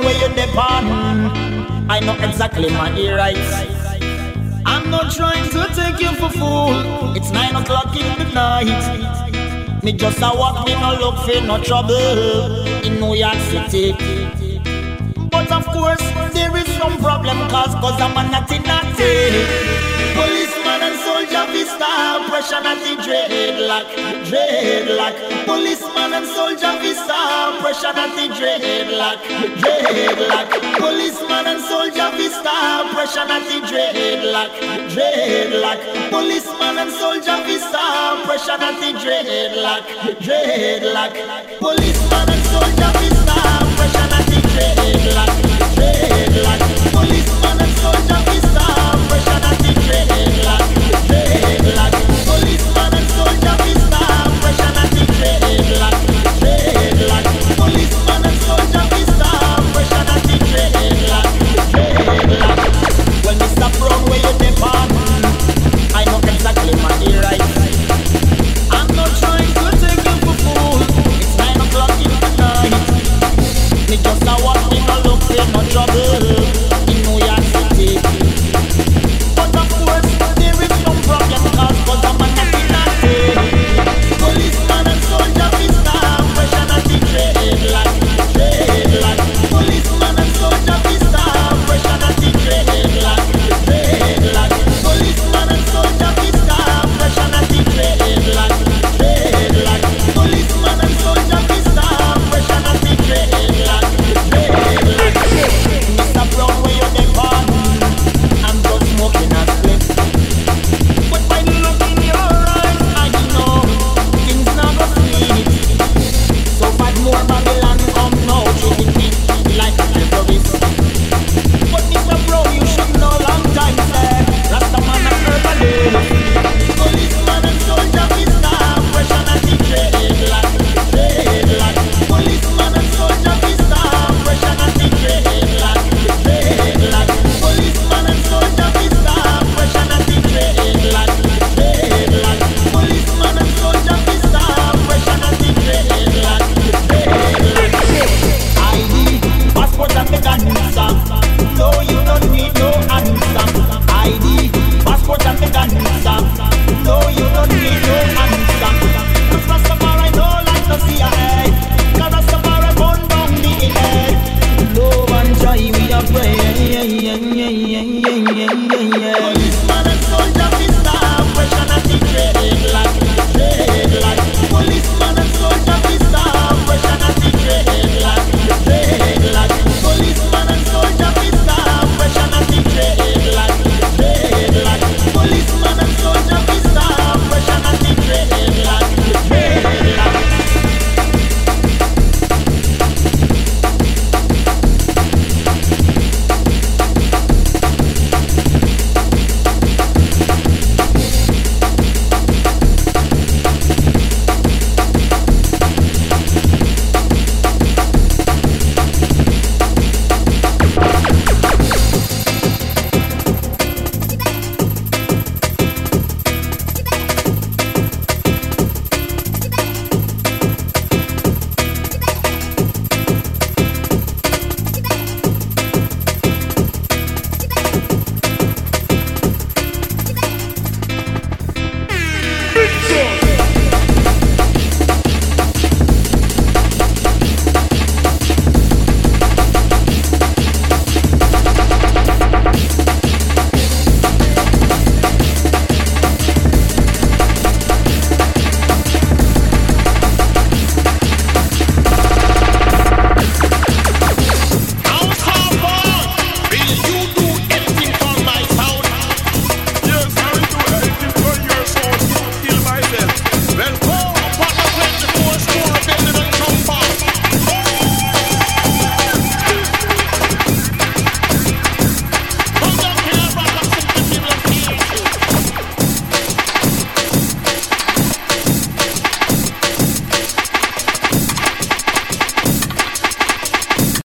where you depend. I know exactly my rights. I'm not trying to take you for fool. It's 9 o'clock in the night. Me just a walk, me no look for no trouble in New York City. But of course, there is some problem cause I'm a natty. Policeman and soldier vista, pressure natty dreadlock. Policeman and soldier vista, pressure natty dreadlock. Policeman and soldier vista, pressure natty dreadlock. Policeman and soldier vista, pressure natty dreadlock. Policeman